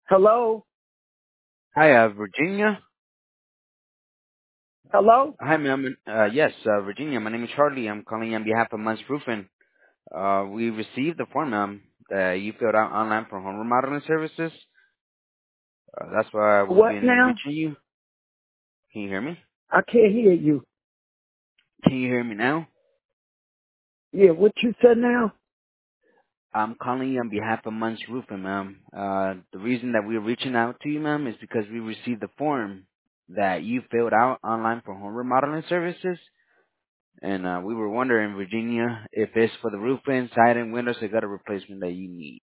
Hello? Hi, Virginia. Hello? Hi, ma'am. Yes, Virginia. My name is Charlie. I'm calling on behalf of Munch Roofing. We received the form, ma'am, that you filled out online for home remodeling services. That's why we've What been now? reaching you. Can you hear me? I can't hear you. Can you hear me now? Yeah, what you said now? I'm calling you on behalf of Munch Roofing, ma'am. The reason that we're reaching out to you, ma'am, is because we received the form that you filled out online for home remodeling services. And we were wondering, Virginia, if it's for the roof, inside, and windows, or gutter replacement that you need.